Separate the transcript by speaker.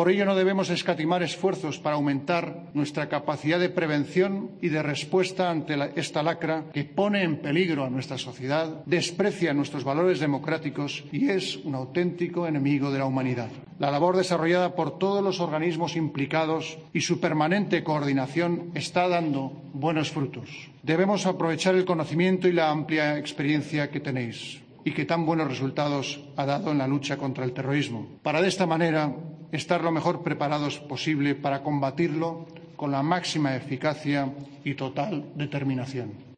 Speaker 1: Por ello, no debemos escatimar esfuerzos para aumentar nuestra capacidad de prevención y de respuesta ante esta lacra que pone en peligro a nuestra sociedad, desprecia nuestros valores democráticos y es un auténtico enemigo de la humanidad. La labor desarrollada por todos los organismos implicados y su permanente coordinación está dando buenos frutos. Debemos aprovechar el conocimiento y la amplia experiencia que tenéis y que tan buenos resultados ha dado en la lucha contra el terrorismo, para de esta manera estar lo mejor preparados posible para combatirlo con la máxima eficacia y total determinación.